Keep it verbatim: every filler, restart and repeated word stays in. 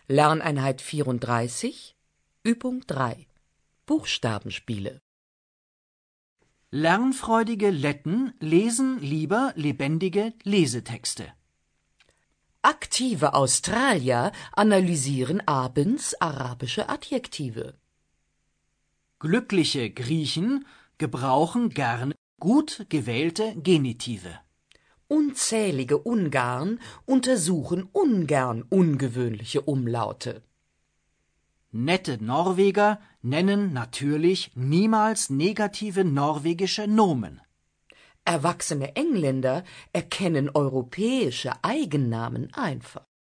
Lerneinheit vierunddreißig, Übung drei. Buchstabenspiele. Lernfreudige Letten lesen lieber lebendige Lesetexte. Aktive Australier analysieren abends arabische Adjektive. Glückliche Griechen gebrauchen gern gut gewählte Genitive. Unzählige Ungarn untersuchen ungern ungewöhnliche Umlaute. Nette Norweger nennen natürlich niemals negative norwegische Nomen. Erwachsene Engländer erkennen europäische Eigennamen einfach.